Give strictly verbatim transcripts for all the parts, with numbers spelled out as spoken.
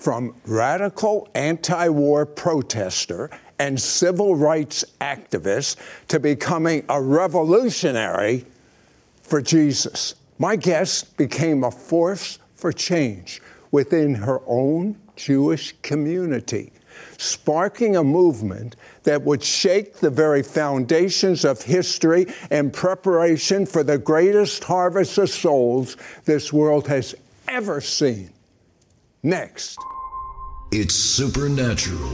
from radical anti-war protester and civil rights activist to becoming a revolutionary for Jesus. My guest became a force for change within her own Jewish community, sparking a movement that would shake the very foundations of history in preparation for the greatest harvest of souls this world has ever seen. Next. It's supernatural.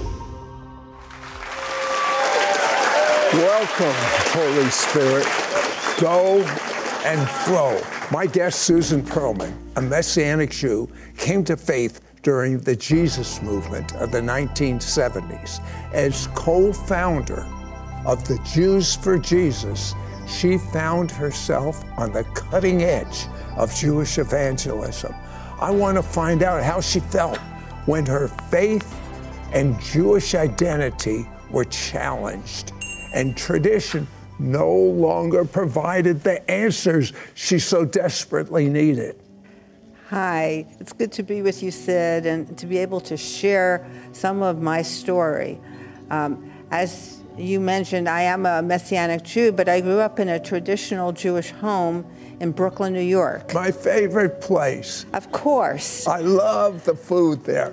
Welcome, Holy Spirit. Go and flow. My guest, Susan Perlman, a Messianic Jew, came to faith during the Jesus movement of the nineteen seventies. As co-founder of the Jews for Jesus, she found herself on the cutting edge of Jewish evangelism. I want to find out how she felt when her faith and Jewish identity were challenged, and tradition no longer provided the answers she so desperately needed. Hi, it's good to be with you, Sid, and to be able to share some of my story. Um, as you mentioned, I am a Messianic Jew, but I grew up in a traditional Jewish home in Brooklyn, New York. My favorite place. Of course. I love the food there.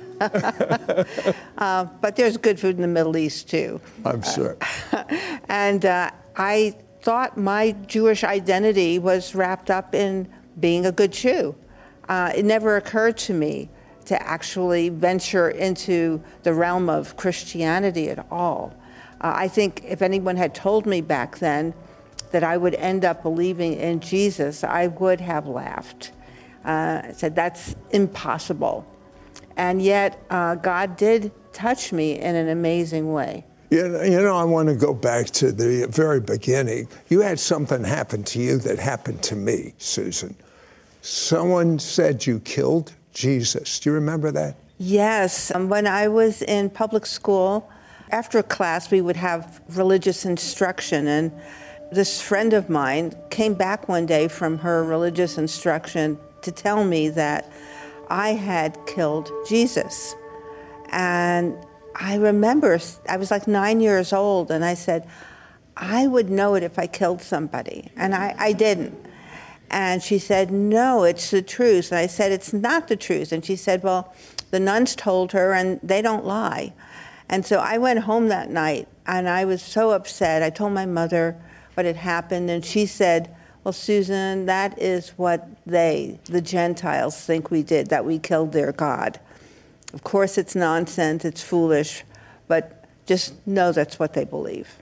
uh, but there's good food in the Middle East, too. I'm sure. Uh, and uh, I thought my Jewish identity was wrapped up in being a good Jew. Uh, it never occurred to me to actually venture into the realm of Christianity at all. Uh, I think if anyone had told me back then that I would end up believing in Jesus, I would have laughed. Uh, I said, that's impossible. And yet, uh, God did touch me in an amazing way. You know, you know, I want to go back to the very beginning. You had something happen to you that happened to me, Susan. Someone said you killed Jesus. Do you remember that? Yes. Um, when I was in public school, after class, we would have religious instruction. And this friend of mine came back one day from her religious instruction to tell me that I had killed Jesus. And I remember, I was like nine years old, and I said, I would know it if I killed somebody. And I, I didn't. And she said, no, it's the truth. And I said, it's not the truth. And she said, well, the nuns told her, and they don't lie. And so I went home that night, and I was so upset. I told my mother what had happened, and she said, well, Susan, that is what they, the Gentiles, think we did, that we killed their God. Of course, it's nonsense, it's foolish, but just know that's what they believe.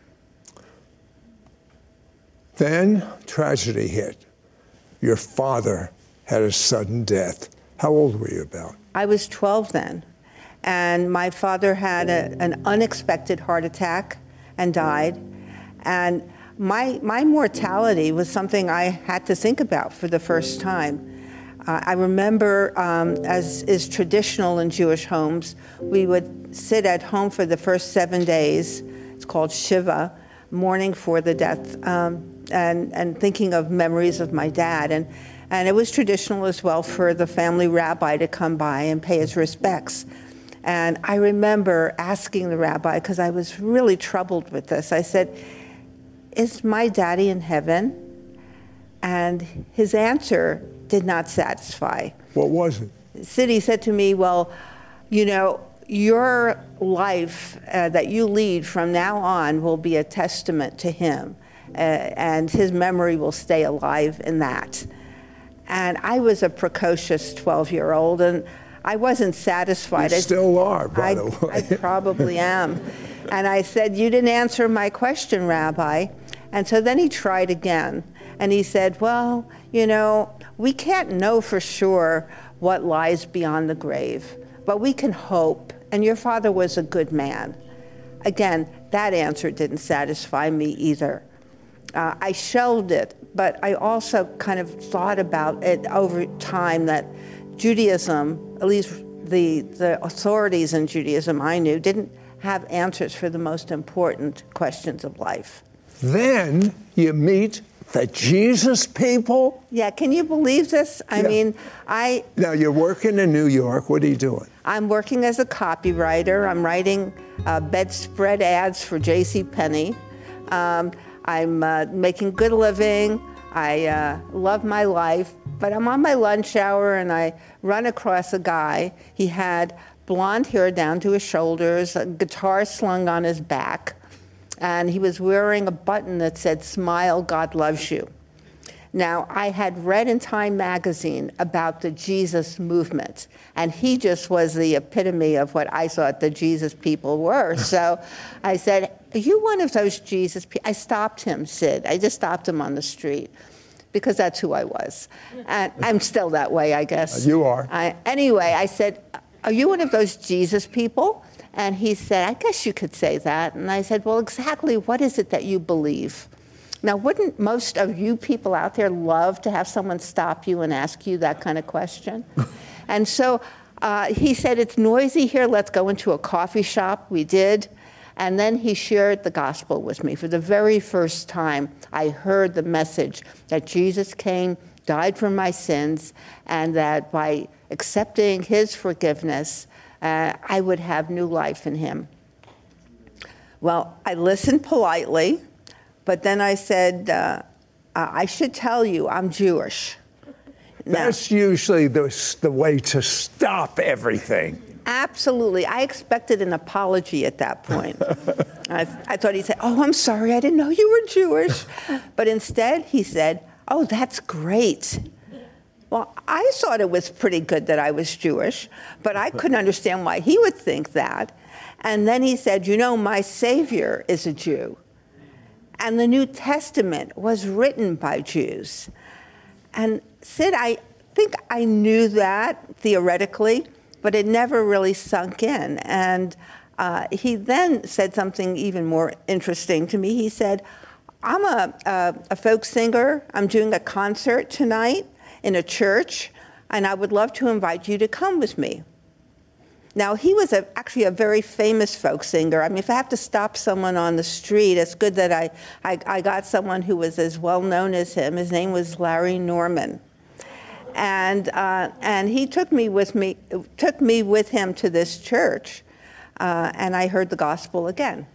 Then tragedy hit. Your father had a sudden death. How old were you about? I was twelve then, and my father had a, an unexpected heart attack and died. And my, my mortality was something I had to think about for the first time. Uh, I remember, um, as is traditional in Jewish homes, we would sit at home for the first seven days. It's called Shiva, mourning for the death, um, and, and thinking of memories of my dad. And, and it was traditional as well for the family rabbi to come by and pay his respects. And I remember asking the rabbi, because I was really troubled with this, I said, is my daddy in heaven? And his answer did not satisfy. What was it? Sid, he said to me, well, you know, your life uh, that you lead from now on will be a testament to him, uh, and his memory will stay alive in that. And I was a precocious twelve-year-old, and I wasn't satisfied. You still are, by I, the way. I probably am. And I said, you didn't answer my question, Rabbi. And so then he tried again. And he said, well, you know, we can't know for sure what lies beyond the grave, but we can hope. And your father was a good man. Again, that answer didn't satisfy me either. Uh, I shelved it, but I also kind of thought about it over time that Judaism, at least the, the authorities in Judaism I knew, didn't have answers for the most important questions of life. Then you meet The Jesus people? Yeah, can you believe this? I Yeah. mean, I... Now, you're working in New York. What are you doing? I'm working as a copywriter. I'm writing uh, bedspread ads for JCPenney. Um, I'm uh, making good living. I uh, love my life. But I'm on my lunch hour, and I run across a guy. He had blonde hair down to his shoulders, a guitar slung on his back, and he was wearing a button that said, "Smile, God loves you." Now, I had read in Time magazine about the Jesus movement, and he just was the epitome of what I thought the Jesus people were. So I said, "Are you one of those Jesus people?" I stopped him, Sid. I just stopped him on the street because that's who I was. And I'm still that way, I guess. You are. I, anyway, I said, "Are you one of those Jesus people?" And he said, "I guess you could say that." And I said, "Well, exactly what is it that you believe?" Now, wouldn't most of you people out there love to have someone stop you and ask you that kind of question? And so uh, he said, "It's noisy here. Let's go into a coffee shop." We did. And then he shared the gospel with me. For the very first time, I heard the message that Jesus came, died for my sins, and that by accepting his forgiveness, uh, I would have new life in him. Well, I listened politely, but then I said, uh, I should tell you, I'm Jewish. Now, That's usually the, the way to stop everything. absolutely. I expected an apology at that point. I, I thought he'd say, "Oh, I'm sorry, I didn't know you were Jewish." But instead, he said, "Oh, that's great." Well, I thought it was pretty good that I was Jewish, but I couldn't understand why he would think that. And then he said, "You know, my Savior is a Jew. And the New Testament was written by Jews." And Sid, I think I knew that theoretically, but it never really sunk in. And uh, he then said something even more interesting to me. He said, "I'm a, a, a folk singer. I'm doing a concert tonight in a church, and I would love to invite you to come with me." Now, he was a, actually a very famous folk singer. I mean, if I have to stop someone on the street, it's good that I, I, I got someone who was as well known as him. His name was Larry Norman. And, uh, and he took me with me, took me with him to this church, uh, and I heard the gospel again.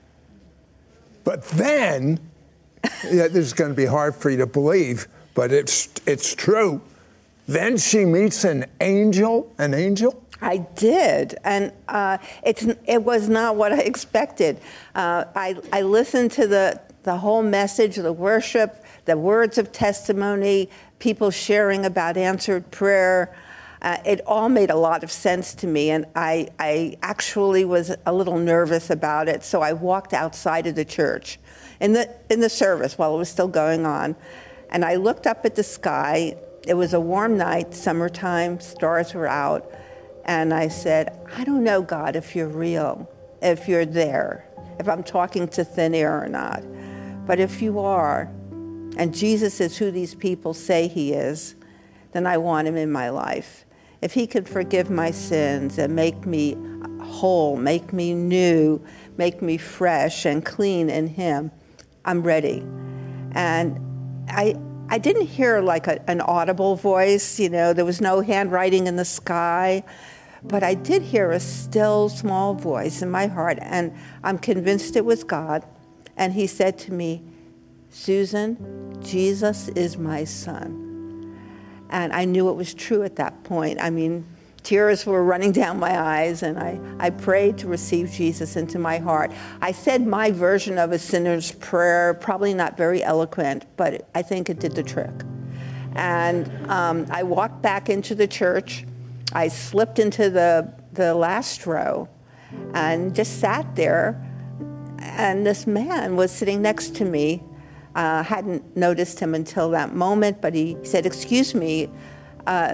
But then, yeah, this is going to be hard for you to believe, but it's it's true. Then she meets an angel, an angel? I did, and uh, it's, it was not what I expected. Uh, I, I listened to the, the whole message, the worship, the words of testimony, people sharing about answered prayer. Uh, it all made a lot of sense to me, and I, I actually was a little nervous about it, so I walked outside of the church in the, in the service while it was still going on, and I looked up at the sky. It was a warm night, summertime, stars were out. And I said, "I don't know, God, if you're real, if you're there, if I'm talking to thin air or not. But if you are, and Jesus is who these people say he is, then I want him in my life. If he could forgive my sins and make me whole, make me new, make me fresh and clean in him, I'm ready." And I I didn't hear like a, an audible voice, you know, there was no handwriting in the sky. But I did hear a still, small voice in my heart, and I'm convinced it was God. And he said to me, "Susan, Jesus is my son." And I knew it was true at that point. I mean, tears were running down my eyes, and I, I prayed to receive Jesus into my heart. I said my version of a sinner's prayer, probably not very eloquent, but I think it did the trick. And um, I walked back into the church. I slipped into the, the last row and just sat there, and this man was sitting next to me. I uh, hadn't noticed him until that moment, but he said, "Excuse me, uh,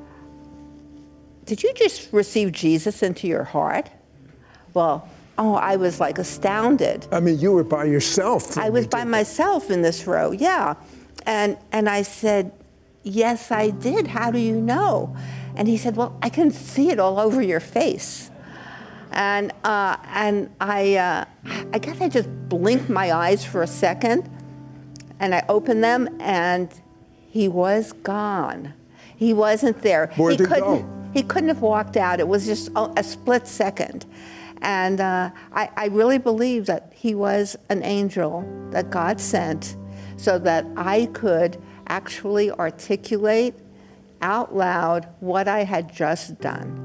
did you just receive Jesus into your heart?" Well, oh, I was like astounded. I mean, you were by yourself. I was by myself in this row, yeah. And, and I said, "Yes, I did. How do you know?" And he said, "Well, I can see it all over your face." And uh, and I uh, I guess I just blinked my eyes for a second, And I opened them, and he was gone. He wasn't there. Where'd he he couldn't, go? He couldn't have walked out. It was just a, a split second. And uh, I, I really believe that he was an angel that God sent so that I could actually articulate out loud what I had just done.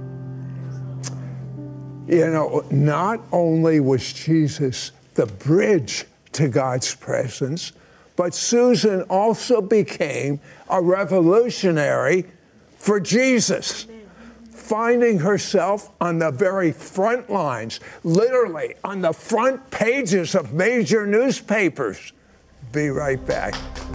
You know, not only was Jesus the bridge to God's presence, but Susan also became a revolutionary for Jesus, finding herself on the very front lines, literally on the front pages of major newspapers. Be right back.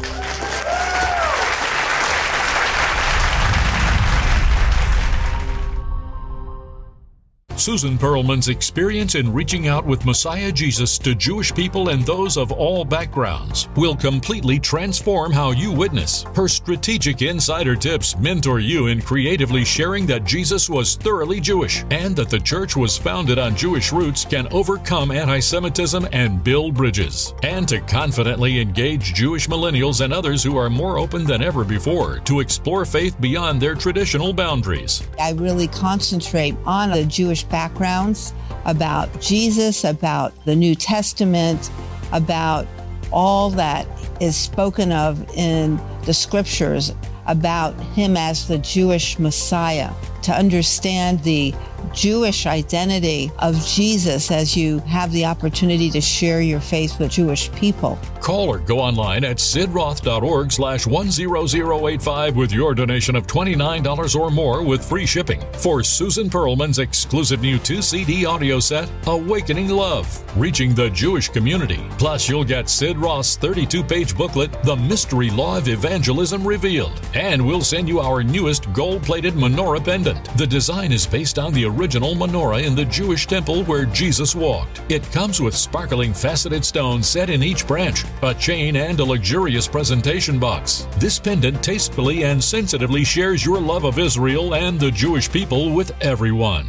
Susan Perlman's experience in reaching out with Messiah Jesus to Jewish people and those of all backgrounds will completely transform how you witness. Her strategic insider tips mentor you in creatively sharing that Jesus was thoroughly Jewish and that the church was founded on Jewish roots can overcome anti-Semitism and build bridges, and to confidently engage Jewish millennials and others who are more open than ever before to explore faith beyond their traditional boundaries. I really concentrate on the Jewish backgrounds, about Jesus, about the New Testament, about all that is spoken of in the scriptures about him as the Jewish Messiah, to understand the Jewish identity of Jesus as you have the opportunity to share your faith with Jewish people. Call or go online at sidroth.org slash 10085 with your donation of twenty-nine dollars or more with free shipping for Susan Perlman's exclusive new two C D audio set, Awakening Love, Reaching the Jewish Community. Plus, you'll get Sid Roth's thirty-two page booklet, The Mystery Law of Evangelism Revealed. And we'll send you our newest gold-plated menorah pendant. The design is based on the original menorah in the Jewish temple where Jesus walked. It comes with sparkling faceted stones set in each branch, a chain, and a luxurious presentation box. This pendant tastefully and sensitively shares your love of Israel and the Jewish people with everyone.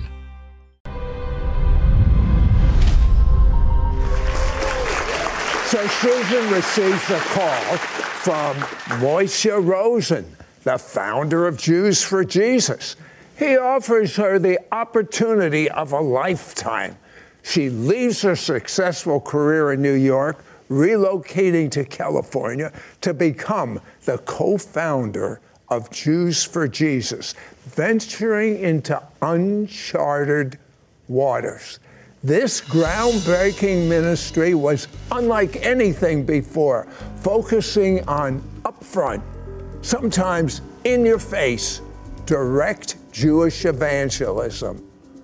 So Susan receives a call from Moshe Rosen, the founder of Jews for Jesus. He offers her the opportunity of a lifetime. She leaves her successful career in New York, relocating to California to become the co-founder of Jews for Jesus, venturing into uncharted waters. This groundbreaking ministry was unlike anything before, focusing on upfront, sometimes in your face, direct Jewish evangelism.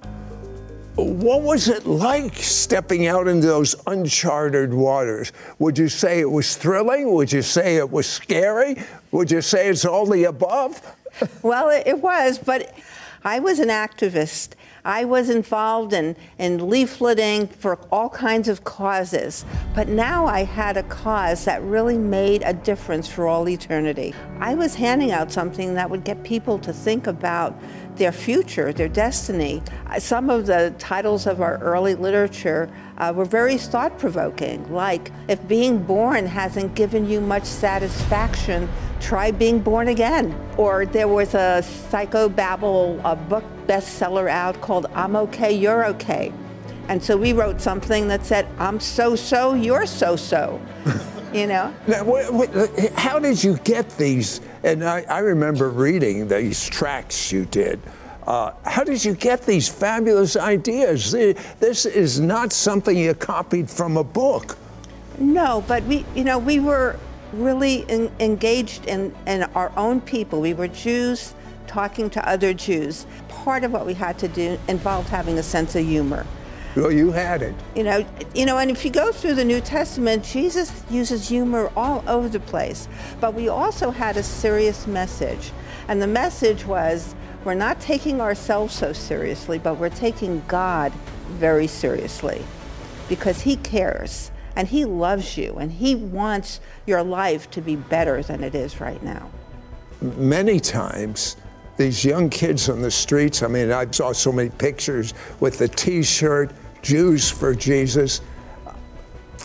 What was it like stepping out into those uncharted waters? Would you say it was thrilling? Would you say it was scary? Would you say it's all the above? Well, it was, but I was an activist. I was involved in, in leafleting for all kinds of causes, but now I had a cause that really made a difference for all eternity. I was handing out something that would get people to think about their future, their destiny. Some of the titles of our early literature uh, were very thought-provoking, like, if being born hasn't given you much satisfaction, try being born again. Or there was a psychobabble a book bestseller out called I'm Okay, You're Okay. And so we wrote something that said, I'm so-so, you're so-so, you know? Now, what, what, how did you get these? And I, I remember reading these tracts you did. Uh, how did you get these fabulous ideas? This is not something you copied from a book. No, but we, you know, we were really in, engaged in, in our own people. We were Jews talking to other Jews. Part of what we had to do involved having a sense of humor. Well, you had it. You know, you know, and if you go through the New Testament, Jesus uses humor all over the place. But we also had a serious message. And the message was, we're not taking ourselves so seriously, but we're taking God very seriously, because he cares and he loves you and he wants your life to be better than it is right now. Many times, these young kids on the streets, I mean, I saw so many pictures with the T-shirt, Jews for Jesus.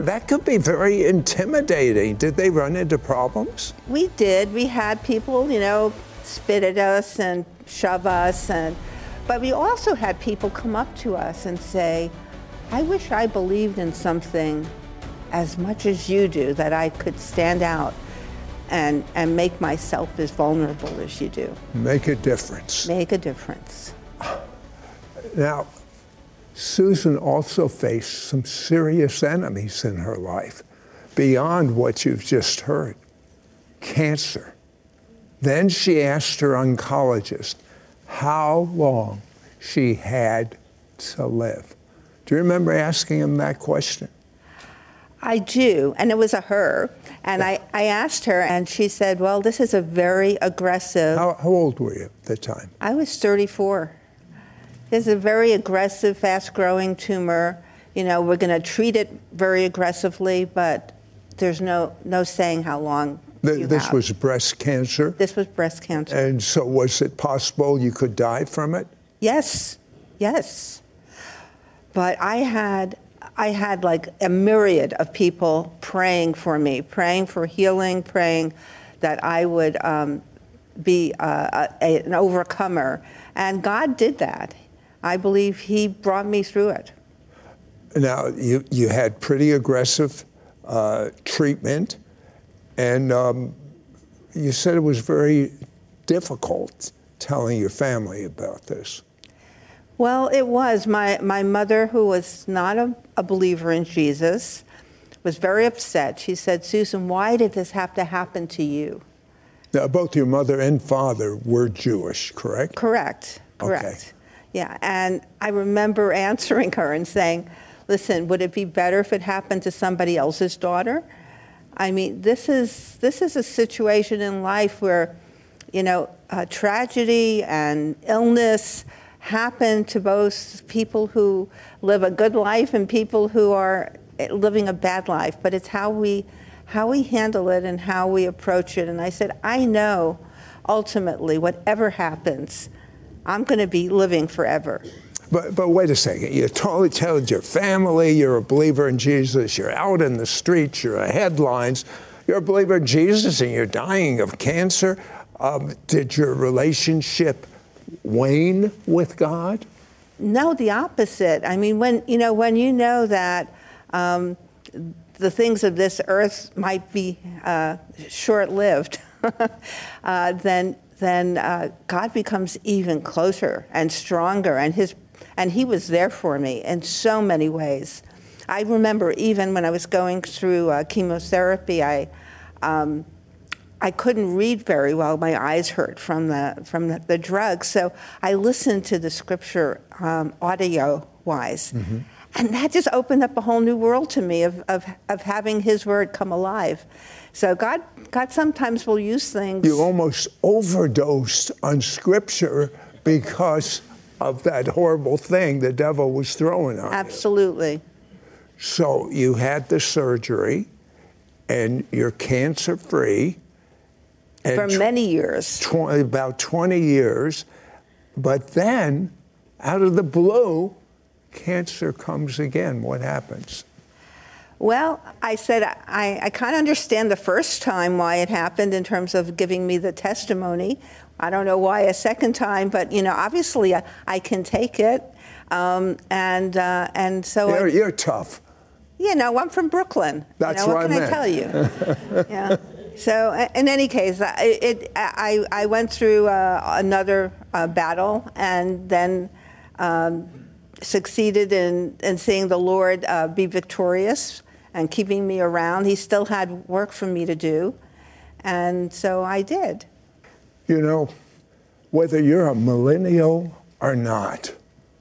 That could be very intimidating. Did they run into problems? We did. We had people, you know, spit at us and shove us, and but we also had people come up to us and say, I wish I believed in something as much as you do, that I could stand out and, and make myself as vulnerable as you do. Make a difference. Make a difference. Now, Susan also faced some serious enemies in her life, beyond what you've just heard. Cancer. Then she asked her oncologist how long she had to live. Do you remember asking him that question? I do, and it was a her. And I, I asked her, and she said, well, this is a very aggressive... How, how old were you at the time? I was thirty-four. It's a very aggressive, fast-growing tumor. You know, we're going to treat it very aggressively, but there's no, no saying how long The, you this have. was breast cancer? This was breast cancer. And so was it possible you could die from it? Yes, yes. But I had, I had like a myriad of people praying for me, praying for healing, praying that I would um, be uh, a, an overcomer. And God did that. I believe he brought me through it. Now, you, you had pretty aggressive uh, treatment, and um, you said it was very difficult telling your family about this. Well, it was. My, my mother, who was not a, a believer in Jesus, was very upset. She said, Susan, why did this have to happen to you? Now, both your mother and father were Jewish, correct? Correct, correct. Okay. Yeah, and I remember answering her and saying, listen, would it be better if it happened to somebody else's daughter? I mean, this is, this is a situation in life where, you know, uh, tragedy and illness happen to both people who live a good life and people who are living a bad life. But it's how we, how we handle it and how we approach it. And I said, I know ultimately whatever happens, I'm going to be living forever. But, but wait a second. You totally told your family you're a believer in Jesus. You're out in the streets. You're in headlines. You're a believer in Jesus, and you're dying of cancer. Um, did your relationship wane with God? No, the opposite. I mean, when you know, when you know that um, the things of this earth might be uh, short-lived, uh, then then uh, God becomes even closer and stronger, and his and he was there for me in so many ways. I remember even when I was going through uh, chemotherapy, I um, I couldn't read very well. My eyes hurt from the from the, the drugs, so I listened to the scripture um, audio-wise, mm-hmm. and that just opened up a whole new world to me of of, of having His word come alive. So God, God sometimes will use things. You almost overdosed on scripture because of that horrible thing the devil was throwing on you. Absolutely. So you had the surgery, and you're cancer-free. And For many years. Tw- about twenty years. But then, out of the blue, cancer comes again. What happens? Well, I said I, I kind of understand the first time why it happened in terms of giving me the testimony. I don't know why a second time, but, you know, obviously I, I can take it. Um, and uh, and so... You're, I, you're tough. You know, I'm from Brooklyn. That's you know, what can I I meant. tell you? Yeah. So in any case, I, it, I, I went through uh, another uh, battle, and then um, succeeded in, in seeing the Lord uh, be victorious and keeping me around. He still had work for me to do, and so I did. You know, whether you're a millennial or not,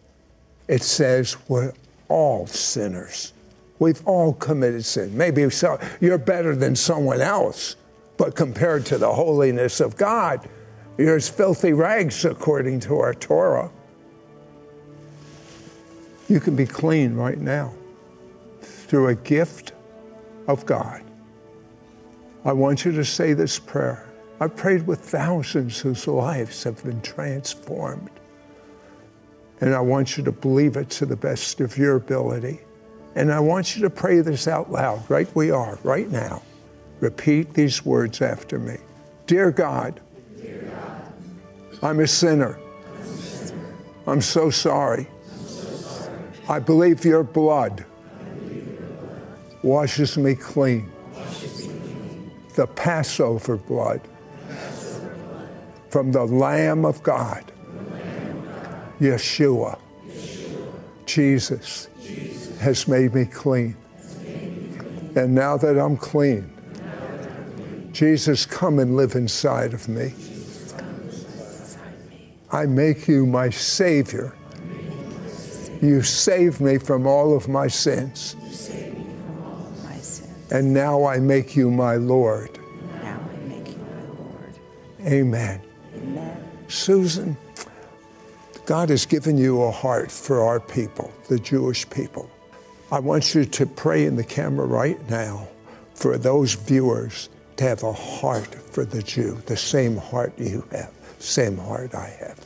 it says we're all sinners. We've all committed sin. Maybe so, you're better than someone else, but compared to the holiness of God, you're as filthy rags according to our Torah. You can be clean right now through a gift of God. I want you to say this prayer. I've prayed with thousands whose lives have been transformed. And I want you to believe it to the best of your ability. And I want you to pray this out loud, right where you are, right now. Repeat these words after me. Dear God, Dear God I'm a sinner. I'm, a sinner. I'm so sorry. I'm so sorry. I believe your blood, believe your blood washes me clean. Washes me clean. The Passover blood, Passover blood from the Lamb of God, the Lamb of God. Yeshua, Yeshua. Jesus, Jesus has made me clean. Made me clean. And now that I'm clean, Jesus, come and live inside of me. I make you my Savior. You save me from all of my sins. And now I make you my Lord. Now I make you my Lord. Amen. Amen. Susan, God has given you a heart for our people, the Jewish people. I want you to pray in the camera right now for those viewers to have a heart for the Jew, the same heart you have, same heart I have.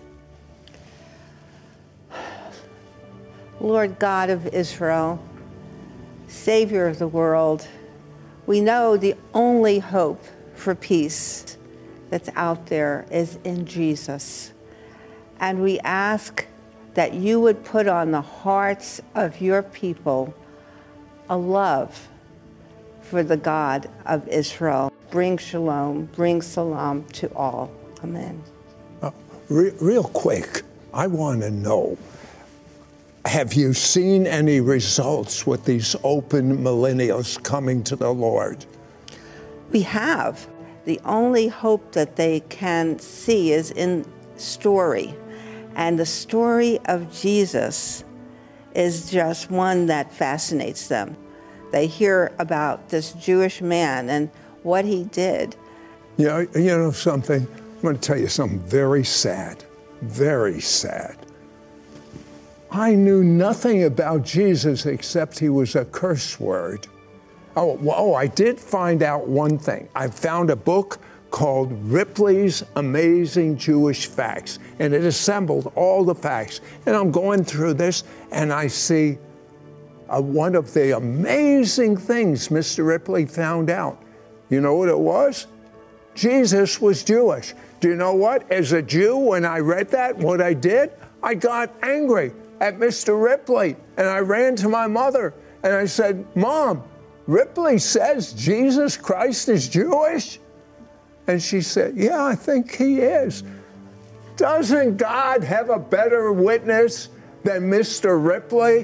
Lord God of Israel, Savior of the world, we know the only hope for peace that's out there is in Jesus. And we ask that you would put on the hearts of your people a love for the God of Israel. Bring shalom, bring salam to all. Amen. Uh, re- real quick, I want to know, have you seen any results with these open millennials coming to the Lord? We have. The only hope that they can see is in story. And the story of Jesus is just one that fascinates them. They hear about this Jewish man and what he did. You know, you know something? I'm going to tell you something very sad, very sad. I knew nothing about Jesus except he was a curse word. Oh, oh, I did find out one thing. I found a book called Ripley's Amazing Jewish Facts, and it assembled all the facts. And I'm going through this, and I see Uh, one of the amazing things Mister Ripley found out. You know what it was? Jesus was Jewish. Do you know what? As a Jew, when I read that, what I did? I got angry at Mister Ripley, and I ran to my mother, and I said, Mom, Ripley says Jesus Christ is Jewish? And she said, yeah, I think he is. Doesn't God have a better witness than Mister Ripley?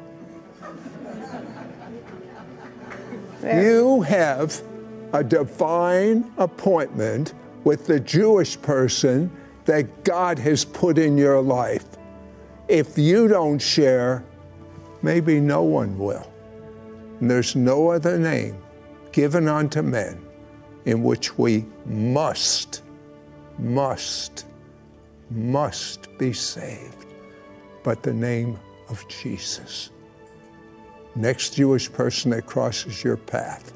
You have a divine appointment with the Jewish person that God has put in your life. If you don't share, maybe no one will. And there's no other name given unto men in which we must, must, must be saved, but the name of Jesus. Next Jewish person that crosses your path,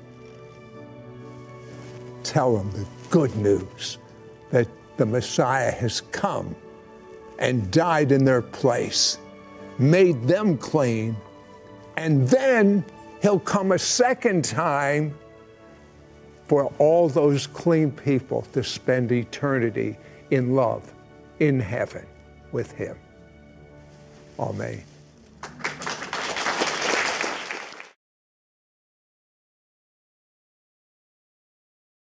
tell them the good news that the Messiah has come and died in their place, made them clean, and then he'll come a second time for all those clean people to spend eternity in love in heaven with him. Amen.